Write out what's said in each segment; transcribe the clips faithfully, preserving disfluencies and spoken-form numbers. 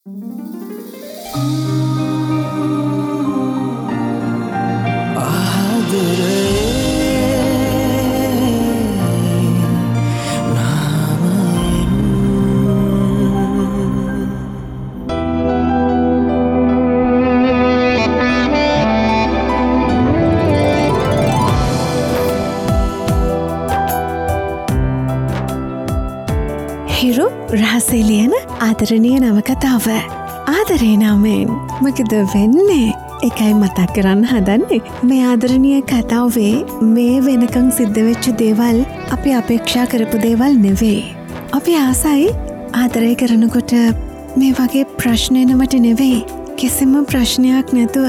හිරු රහසේ ලියන ආදරණීය නවකතාව. ආදරේ නාමයෙන් මොකද වෙන්නේ? එකයි මතක් කරන්න හදන්නේ. මේ ආදරණීය කතාවේ මේ වෙනකන් සිද්ධ වෙච්ච දේවල් අපි අපේක්ෂා කරපු දේවල් නෙවෙයි. අපි ආසයි ආදරය කරනකොට මේ වගේ ප්‍රශ්න එනවට නෙවෙයි. කිසිම ප්‍රශ්නයක් නැතුව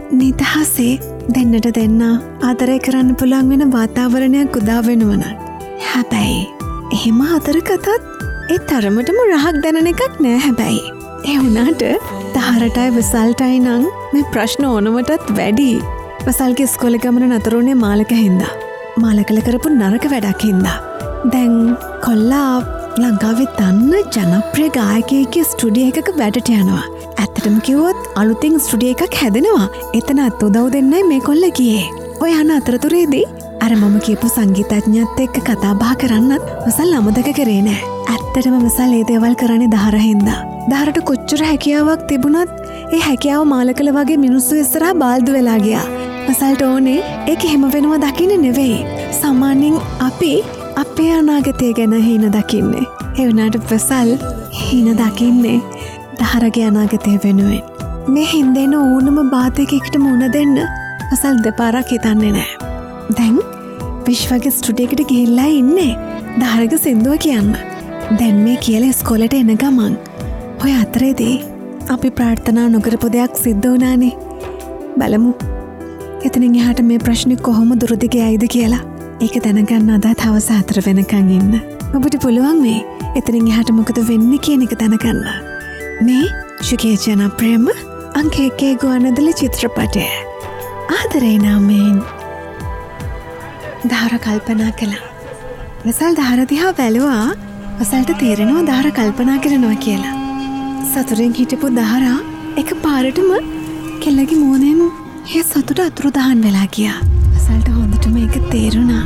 නිදහසේ දෙන්නට දෙන්න ආදරය කරන්න පුළුවන් වෙන වාතාවරණයක් උදා වෙනවනම්. හැබැයි එහෙම ආදර කතාත් ඒ තරමටම රහක් දැනෙන එකක් නෑ. හැබැයි ඒ වුණාට දහරටයි විසල්ටයි නම් මේ ප්‍රශ්න ඕනමටත් වැඩි. විසල්ගේ ඉස්කෝලේ ගමන නතර වුණේ මාලක හින්දා. මාලකල කරපු නරක වැඩක් හින්දා. දැන් කොල්ලා ලංකාවේ දන්න ජනප්‍රිය ගායකයෙක්ගේ ස්ටුඩියෝ එකක වැඩට යනවා. ඇත්තටම කිව්වොත් අලුතින් ස්ටුඩියෝ එකක් හැදෙනවා. එතනත් උදව් දෙන්නයි මේ කොල්ල ගියේ. ඔය යන අතරතුරේදී අර මම කියපු සංගීතඥයත් එක්ක කතා බහ කරන්නත් විසල් අමතක කරේ නෑ. ඇත්තටම විසල් ඒ දේවල් කරන්නේ දහර හින්දා. දහරට කොච්චර හැකියාවක් තිබුණත් ඒ හැකියාව මාලකල වගේ මිනිස්සු ඉස්සරහා බාල්දු වෙලා ගියා. විසල්ට ඕනේ ඒක එහෙම වෙනවා දකින්න නෙවෙයි. සාමාන්‍යයෙන් අපි අපේ අනාගතය ගැන හීන දකින්නේ. ඒ වුණාට විසල් හීන දකින්නේ දහරගේ අනාගතය වෙනුවෙන්. මේ හින්දේන ඕනම බාධකයකට මුහුණ දෙන්න විසල් දෙපාරක් හිතන්නේ නෑ. දැන් විශ්වගේ ස්ටුඩියෝ එකට ගිහිල්ලා ඉන්නේ දහරගේ සින්දුව කියන්න. දැන් මේ කියලා ඉස්කෝලේට එන ගමන් ඔය අතරේදී අපි ප්‍රාර්ථනා නොකරපු දෙයක් සිද්ධ වුණානේ. බලමු එතනින් එහාට මේ ප්‍රශ්නේ කොහොම දුරදිග යයිද කියලා. ඒක දැනගන්න අද හවස හතර වෙනකන් ඉන්න. ඔබට පුළුවන් මේ එතනින් එහාට මොකද වෙන්නේ කියන එක දැනගන්න. මේ ශුකේ ජනප්‍රියම අංක එකේ ගුවන්විදුලි චිත්‍රපටය ආදරේ නාමයෙන් දහර කල්පනා කළා. විසල් දහර දිහා බැලුවා. විසල්ට තේරෙනවා දහර කල්පනා කරනවා කියලා. සතුරෙන් හිටපු දහරා එක පාරටම කෙල්ලගේ මූණෙන් ඒ සතුට අතුරුදහන් වෙලා ගියා. විසල්ට හොඳටම ඒක තේරුණා.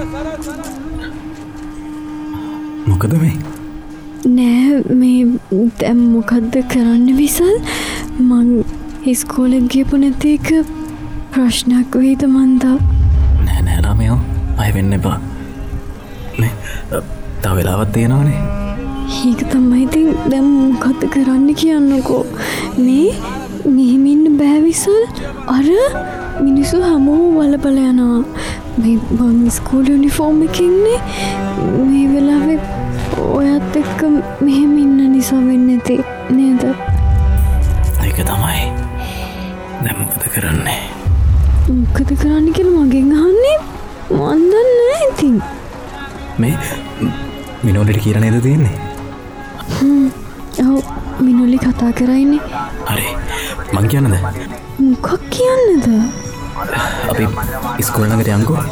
මොකද මේ? නෑ මේ දැන් මොකද්ද කරන්න විසල්? මං ඉස්කෝලේ ගියපු නැති එක ප්‍රශ්නයක් වෙයිද මන්දා? නෑ නෑ ළමයෝ අය වෙන්න එපා. මේ තව වෙලාවක් තියෙනවනේ. ඒක තමයි ඉතින් දැන් මොකද්ද කරන්න කියන්නකෝ. මේ මෙහෙම ඉන්න බෑ විසල්. අර මිනිස්සු හැමෝම බලබල යනවා. මේ මං ඉස්කෝලේ යුනිෆෝම් එකේ ඉන්නේ. මේ වෙලාවේ ඔයත් එක්ක මෙහෙම ඉන්න නිසා වෙන්නේ නැති නේද? ඒක තමයි. දැන් මොකද කරන්නේ? මොකද කරන්න කියලා මගෙන් අහන්නේ? මන් දන්නේ නැහැ ඉතින්. මේ මිනෝලිට කියලා නේද තියෙන්නේ? හ්ම්. ඔව් මිනෝලි කතා කරයිනේ. හරි. මං කියන්නද? මොකක් කියන්නද? අපි ඉස්කෝලේ ළඟට යන්කෝ.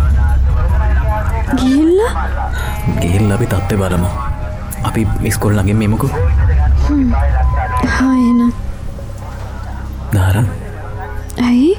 ගිහිල්ලා? ගිහිල්ලා අපි තත්ත්වය බලමු. අපි ඉස්කෝලේ ළඟින් මෙමුකෝ. හ්ම්. හා එන. දාරා. ඇයි?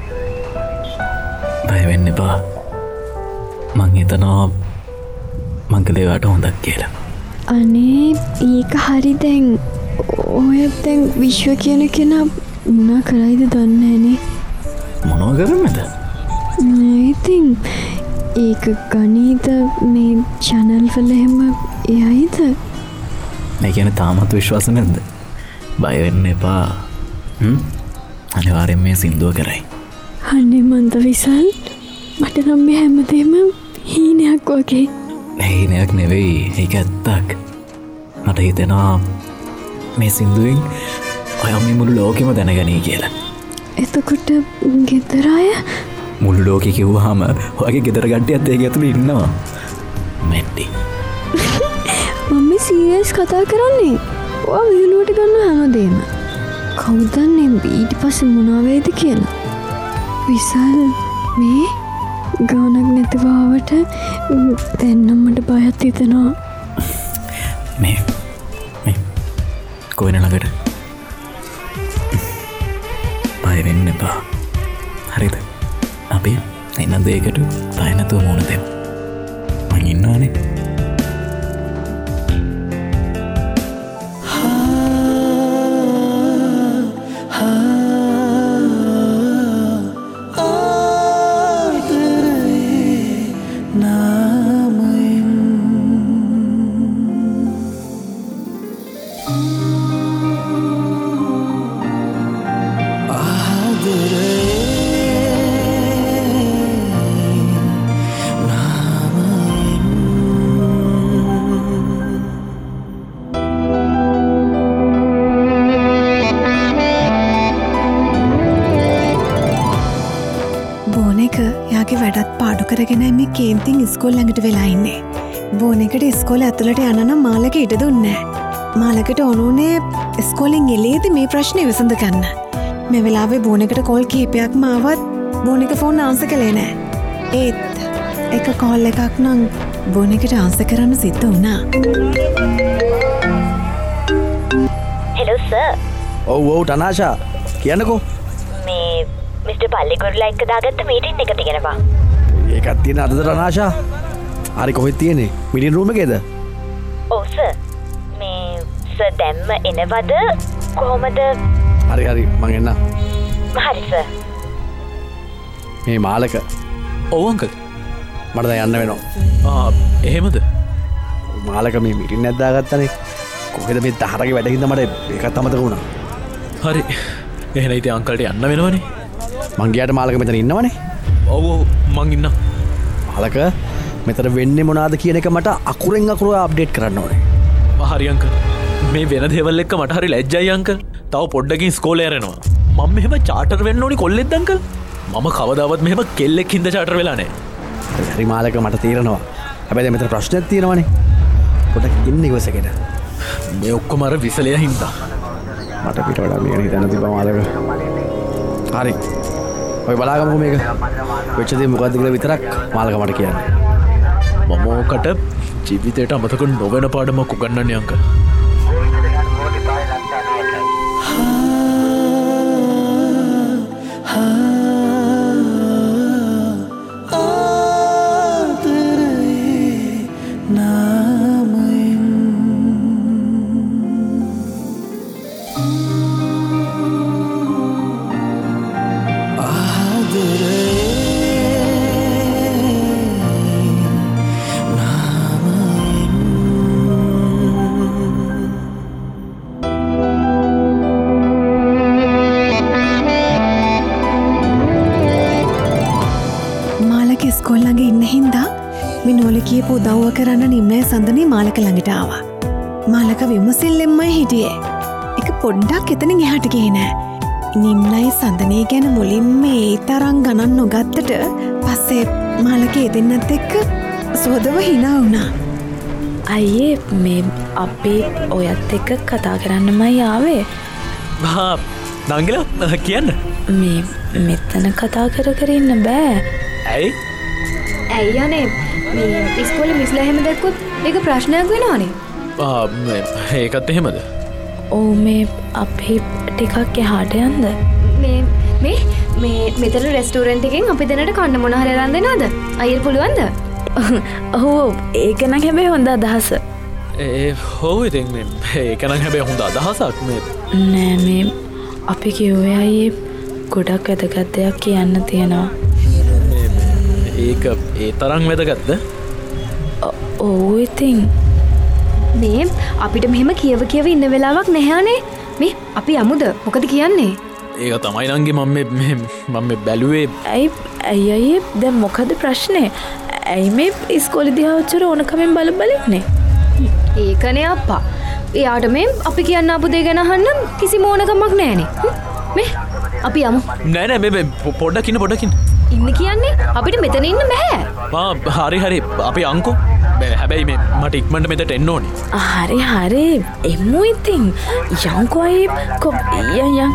බය වෙන්න එපා. මං හිතනවා මං කළේ වට හොඳක් කියලා. අනේ ඒක හරි. දැන් ඔය දැන් විශ්ව කියන කෙනා මොනා කරයිද දන්නේ නැනේ. මොනවා කරන්නද? නෑ ඉතින් ඒක ගණීද මේ channel වල එහෙම එයිද? මේ කියන්නේ තාමත් විශ්වාස නැද්ද? බය වෙන්න එපා. හ්ම්? අනිවාර්යෙන් මේ සින්දුව කරයි. අනේ මන්ද විසල් මට නම් මේ හැමදේම හීනයක් වගේ. හීනයක් නෙවෙයි, ඒක ඇත්තක්. මට හිතෙනවා මේ සින්දුවෙන් ඔය මේ මුළු ලෝකෙම දැනගනී කියලා. එතකොට ගෙදර අය? මුළු ලෝකෙ කිව්වහම ඔයගේ ගෙදර කට්ටියත් ඒක ඇතුලේ ඉන්නවා. මැට්ටි. මම සීරියස් කතා කරන්නේ. ඔයා විහිළුවට ගන්න හැමදේම. කවුද දන්නේ ඊට පස්සේ මොනවා වෙයිද කියලා? විසල් මේ ගානක් නැතිව ආවට දැන් නම් මට බයත් හිතෙනවා. මේ මේ කොහෙන ළඟට බය වෙන්න එපා. හරිද? අපි එන දෙයකට බය නැතුව මුහුණ දෙමු. මං ඉන්නවනේ. වැඩත් පාඩු කරගෙන මේ කේන්තින් ඉස්කෝල් ළඟට වෙලා ඉන්නේ. බෝනෙකට ඉස්කෝල ඇතුළට යනනම් මාලක ඉඩ දුන්නේ. මාලකට ඕනුනේ ඉස්කෝලෙන් එලේදී මේ ප්‍රශ්නේ විසඳ ගන්න. මේ වෙලාවේ බෝනෙකට කෝල් කීපයක්ම ආවත් බෝනෙක ෆෝන් ආන්සර් කළේ නෑ. ඒත් එක කෝල් එකක් නම් බෝනෙකට ආන්සර් කරන්න සිද්ධ වුණා. Hello sir. ඔව් ඔව් ටනාෂා කියන්නකෝ. මේ මිස්ටර් පල්ලිගොඩලා එක්ක දාගත්ත මීටින් එක තියෙනවා. ඒකත් තියෙන අදද ටනාෂා? හරි කොහෙද තියෙන්නේ? මීටින් රූම් එකේද? ඔව් සර්. මේ සර් දැම්ම එනවද කොහොමද? හරි හරි මං එන්න. හරි සර්. මේ මාලක. ඔව් අංකල්. මට දැන් යන්න වෙනවා. ආ එහෙමද? මාලක මේ මීටින් එකක් දාගත්තනේ. කොහෙද මේ දහරගේ වැඩ හින්දා මට ඒකත් අමතක වුණා. හරි. එහෙනම් ඉතින් අංකල්ට යන්න වෙනවනේ. මං ගියාට මාලක මෙතන ඉන්නවනේ. ඔව් ඔව් මං ඉන්නම්. මාලක මෙතන වෙන්නේ මොනවාද කියන එක මට අකුරෙන් අකුර අප්ඩේට් කරන්න ඕනේ. හරි අංකල්. මේ වෙන දේවල් එක්ක මට හරි ලැජ්ජයි අංකල්. තව පොඩ්ඩකින් ඉස්කෝලේ යරෙනවා. මම මෙහෙම චාටර් වෙන්න ඕනි කොල්ලෙක්ද අංකල්? මම කවදාවත් මෙහෙම කෙල්ලෙක් හින්දා චාටර් වෙලා නැහැ. හරි මාලක මට තේරෙනවා. හැබැයි දැන් මෙතන ප්‍රශ්නයක් තියෙනවනේ. පොඩ්ඩක් ඉන්න ඉවසගෙන. මේ ඔක්කොම අර විසලයා හින්දා. මට පිට වඩා මේක හිතන්න තිබ්බා මාලක. හරි. ඔය බලාගමු මේක. වෙච්ච දේ මොකද්ද කියලා විතරක් මාලක මට කියන්න. මම ඔකට ජීවිතේට අමතක නොවන පාඩමක් උගන්වන්නේ අංකල්. ඉස්කෝල්ලඟ ඉන්න හින්දා මිනෝල කියපු උදව්ව කරන්න නිම්නය සඳනේ මාලක ළඟට ආවා. මාලක විමසිල්ලෙම්මයි හිටියේ. එක පොඩ්ඩක් එතනින් එහාට ගියේ නෑ. නිම්නයි සඳනේ ගැන මුලින්ම ඒ තරම් ගණන් නොගත්තට පස්සේ මාලක එදෙන්නත් එක්ක සුවදව හිනා වුණා. අයියේ මේ අපි ඔයත් එක්ක කතා කරන්නමයි ආවේ. හා නංගිලා කියන්න. මේ මෙතන කතා කර කර ඉන්න බෑ. ඇයි? ඇයි යනේ මේ ඉස්කෝලේ මිස්ලා එහෙම දැක්කොත් ඒක ප්‍රශ්නයක් වෙනවනේ. ආ ඒකත් එහෙමද? ඔව් මේ අපි ටිකක් එහාට යන්න. මේ මේ මේ මෙතන රෙස්ටෝරන්ට් එකෙන් අපි දෙන්නට කන්න මොන හරි අරන් දෙනවද? අයියර පුළුවන්ද? ඔව් ඒක නම් හැබැයි හොඳ අදහස. ඒ හොව් ඉතින් මේ ඒක නම් හැබැයි හොඳ අදහසක් මේ. නෑ මේ අපි කිව්වේ අයියේ ගොඩක් වැදගත් දෙයක් කියන්න තියෙනවා. ඒක ඒ තරම් වැදගත්ද? ඔව් ඉතින් මේ අපිට මෙහෙම කියව කියව ඉන්න වෙලාවක් නැහැනේ. මේ අපි යමුද? මොකද කියන්නේ? ඒක තමයි නංගි මම මේ මම මේ බැලුවේ. ඇයි ඇයි අයියේ දැන් මොකද ප්‍රශ්නේ? ඇයි මේ ඉස්කෝලේ දිහා ඔච්චර ඕනකමෙන් බල බල ඉන්නේ? ඒකනේ අප්පා. එයාට මේ අපි කියන්න ආපු දේ ගැන අහන්න කිසිම ඕනකමක් නැහැනේ. මේ අපි යමු. නෑ නෑ මේ පොඩ්ඩක් ඉන්න පොඩ්ඩක් ඉන්න. ඉන්න කියන්නේ අපිට මෙතන ඉන්න බෑ. ආ හරි හරි අපි අංකෝ. හැබැයි මේ මට ඉක්මනට මෙතට එන්න ඕනේ. හරි හරි එමු ඉතින්. යන්කෝ අයියේ කො යන් යන්.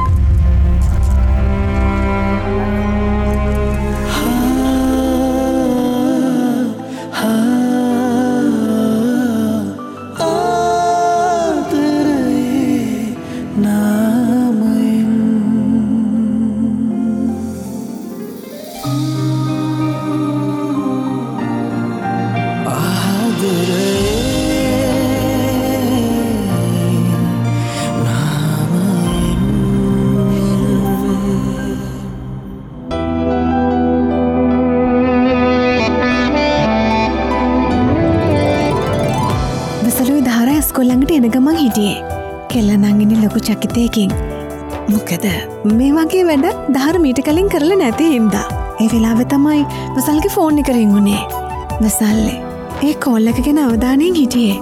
හිටියේ කෙල්ල නංගිනි ලොකු චකිතයකින්. මොකද මේ වගේ වැඩ දහර මීට කලින් කරලා නැති හින්දා. ඒ වෙලාවෙ තමයි වසල්ගේ ෆෝන් එක රින් වුණේ. වසල්ලේ ඒ කෝල් එක ගැන අවධානයෙන් හිටියේ.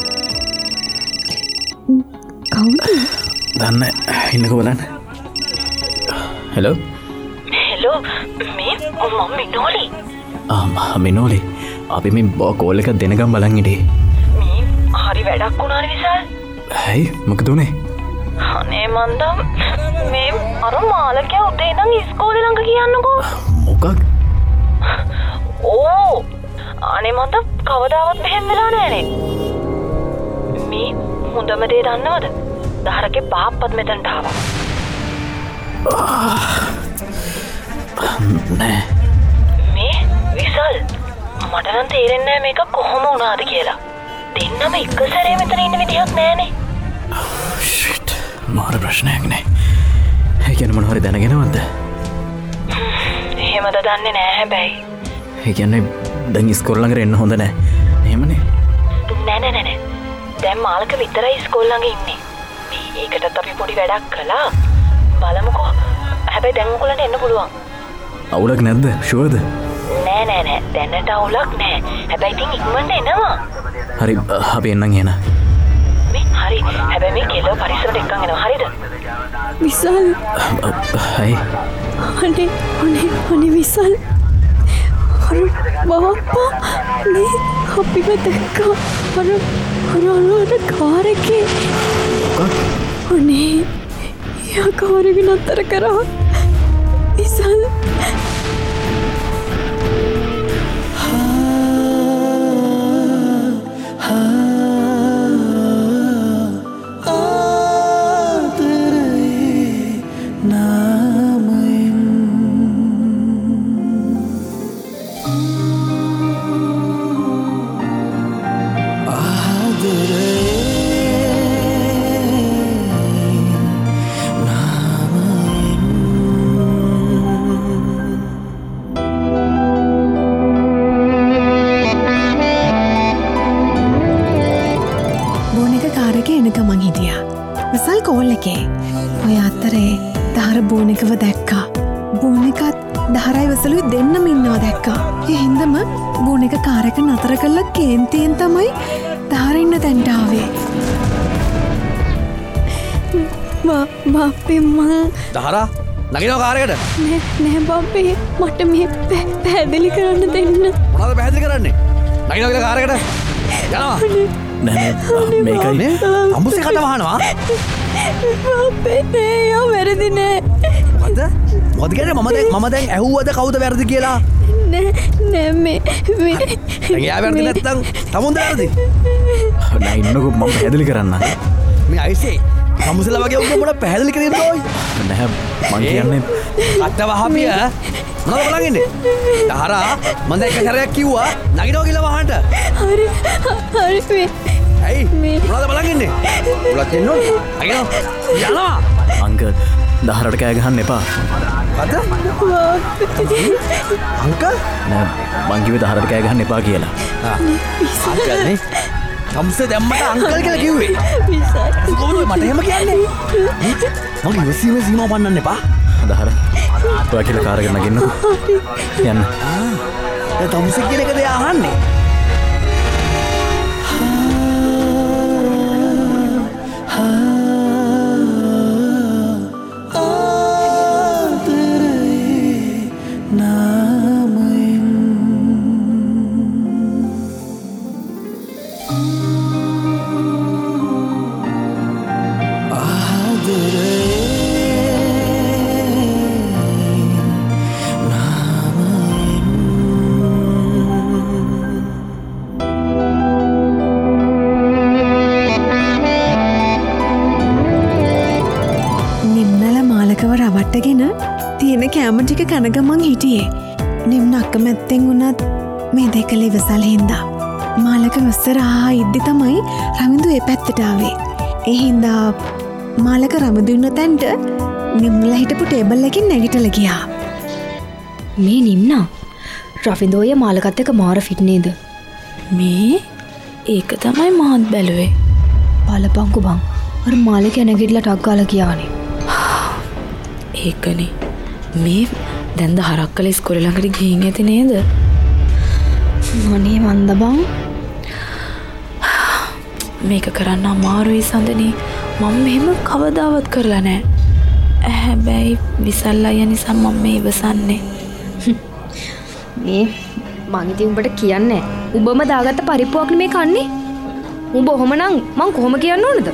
කවුද? දන්න ඉන්නකෝ බලන්න. හෙලෝ හෙලෝ මේ මම මිනෝලි. ආ මිනෝලි අපි මේ බෝ කෝල් එකක් දෙනකම් බලන් හිටියේ. මේ හරි වැඩක් වුණානේ විසල්. ඇයි මොකද උනේ? අනේ මන්දම් මේ අර මාලකයා උදේ ඉඳන් ඉස්කෝලේ ළඟ කියන්නකෝ. මොකක්? ඕ අනේ මන්දම් කවදාවත් මෙහෙම වෙලා නෑනේ. මේ හොඳම දේ දන්නවද? දහරගේ බාප්පත් මෙතනට ආවා. නෑ මේ විසල් මට නම් තේරෙන්නේ නෑ මේක කොහොම වුණාද කියලා. දෙන්නම එක සැරේ මෙතන ඉන්න විදිහක් නෑනේ. ෂිට් මාර ප්‍රශ්නයක් නේ. ඒ කියන්නේ මොන හරි දැනගෙනවද? එහෙමද දන්නේ නෑ හැබැයි. ඒ කියන්නේ දැන් ඉස්කෝල ළඟට එන්න හොඳ නෑ. එහෙමනේ. නෑ නෑ නෑ. දැන් මාලක විතරයි ඉස්කෝල ළඟ ඉන්නේ. මේ ඒකටත් අපි පොඩි වැඩක් කළා. බලමුකෝ. හැබැයි දැන් උගලන්ට එන්න පුළුවන්. අවුලක් නැද්ද? ෂුවර්ද? නෑ නෑ නෑ. දැනට අවුලක් නෑ. හැබැයි ඉතින් ඉක්මනට එනවා. හරි අපි එන්නම් එහෙනම්. මේ හරි. හැබැයි මේ කෙල්ලව පරිස්සමට එක්කන් එනවා. හරිද? විසල් හයි අනේ අනේ අනේ විසල් අර බාප්පා මේ අපිව දැක්කා. අර අර අර කාර් එකේ අනේ යා කාර් එක නතර කරා. විසල් ඔය අත්තරේ දහර බෝනිකව දැක්කා. බෝනිකත් දහරයි වසලුයි දෙන්නම ඉන්නවා දැක්කා. ඒ හින්දම බෝනික කාරක නතර කළා කේන්තියෙන් තමයි දහර ඉන්න තැනට ආවේ. බාප්පේ මං දහරා නගිනවා කාරයකට. නෑ නෑ බාප්පේ මට මේ පැහැදිලි කරන්න දෙන්න. මොනවද පැහැදිලි කරන්නේ? නගිනවා කියලා කාරයකට යනවා. නෑ නෑ මේකයි අම්බුසේ කට වහනවා. බාප්පේ නෑ යා වැරදි නෑ. මොකද? මොකද කියන්නේ මම දැන් මම දැන් ඇහුවද කවුද වැරදි කියලා? නෑ නෑ මේ මේ දැන් යා වැරදි නැත්තම් තමුන්ද වැරදි? නෑ ඉන්නකෝ මම පැහැදිලි කරන්න. මේ අයිසේ සමුසලා වගේ උඹ මොන පැහැදිලි කරන්නේ ඔය? නෑ මං කියන්නේ කට වහපිය මොනවද බලන් ඉන්නේ? දහරා මම දැන් එක සැරයක් කිව්වා නගිනවා කියලා වහන්න. හරි හරි මේ ඇයි මොනවද බලන් ඉන්නේ? උලත් එන්න ඕන. නගිනවා. යනවා. අංකල් දහරට කෑ ගහන්න එපා. අද? අංකල් නෑ මං කිව්වේ දහරට කෑ ගහන්න එපා කියලා. ආ අංකල් නේ සම්සේ දැම්මට අංකල් කියලා කිව්වේ. කොහොමද මට එහෙම කියන්නේ? මම ඉවසීමේ සීමාව පන්නන්න එපා. දහර ඔයා කියලා කාර් එක නගින්නකෝ. යන්න. ආ දැන් තමුසේ කියන එකද අහන්නේ? තියෙන කෑම ටික කනගමන් හිටියේ. නිම්න අකමැත්තෙන් වුණත් මේ දෙකල ඉවසල් හින්දා. මාලක වස්සරහා ඉද්දි තමයි රවිඳු ඒ පැත්තට ආවේ. ඒ හින්දා මාලක රමිදු ඉන්න තැන්ට නිම්නල හිටපු ටේබල් එකකින් නැගිටලා ගියා. මේ නිම්නා රවිඳෝය මාලකත් එක්ක මාර ෆිට් නේද? මේ ඒක තමයි මාත් බැලුවේ. බලපංකු බං අර මාලික නැගිටලා ටක් ගාලා කියානේ. ඒකනේ මේ දැන්ද හරක් කළ ඉස්කෝලේ ළඟට ගිහින් ඇති නේද? මොනේ වන්ද බං? මේක කරන්න අමාරුයි සඳනේ. මම මෙහෙම කවදාවත් කරලා නැහැ. හැබැයි විසල් අයියා නිසා මම මේ ඉවසන්නේ. මේ මං ඉතින් උඹට කියන්නේ උඹම දාගත්ත පරිප්පුවක් නෙමේ කන්නේ. උඹ ඔහොමනම් මං කොහොම කියන්න ඕනද?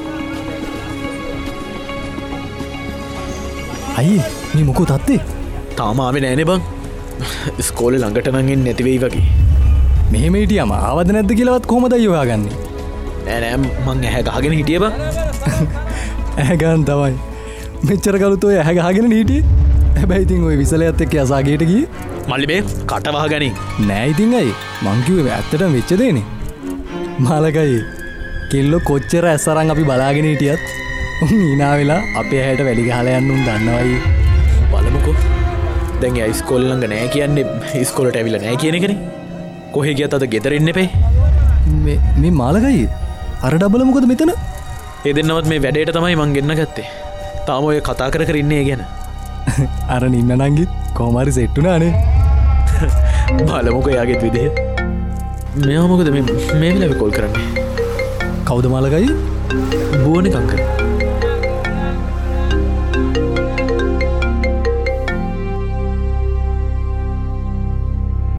අයියේ මේ මොකෝ තත්තේ? තාම ආවේ නෑනේ බං. ඉස්කෝලේ ළඟට නම් එන්නේ නැති වෙයි වගේ. මෙහෙම හිටියම ආවද නැද්ද කියලාවත් කොහොමද අයියෝ හොයාගන්නේ? නෑ නෑ මං ඇහැ ගහගෙන හිටියේ බං. ඇහැ ගන්න තමයි. මෙච්චර කලුත් ඔය ඇහැ ගහගෙන හිටියේ. හැබැයි ඉතින් ඔය විසලයත් එක්ක යසාගේට ගියේ. මල්ලි මේ කට වහගනින්. නෑ ඉතින් අයි මං කිව්වේ ඇත්තටම වෙච්ච දේනේ. මාලකයි කෙල්ලෝ කොච්චර ඇස්සරන් අපි බලාගෙන හිටියත් උන් hina වෙලා අපේ ඇහැට වැලි ගහලා යන්න උන් දන්නවයි. බලමුකෝ. දැන් යා ඉස්කෝලේ ළඟ නෑ කියන්නේ ඉස්කෝලේට ඇවිල්ලා නෑ කියන එකනේ. කොහෙ ගියත් අද ගෙදර ඉන්න එපේ. මේ මේ මාලකයි අර ඩබල මොකද මෙතන? ඒ දෙන්නවත් මේ වැඩේට තමයි මං ගෙන්න ගත්තේ. තාම ඔය කතා කර කර ඉන්නේ ගැන. අර නින්න නංගිත් කොහොම හරි සෙට් වුණානේ. බලමුකෝ යාගෙත් විදිහ. මෙයා මොකද මේ මේ වෙලාවේ කෝල් කරන්නේ? කවුද මාලකයි? බෝනේ කංකර.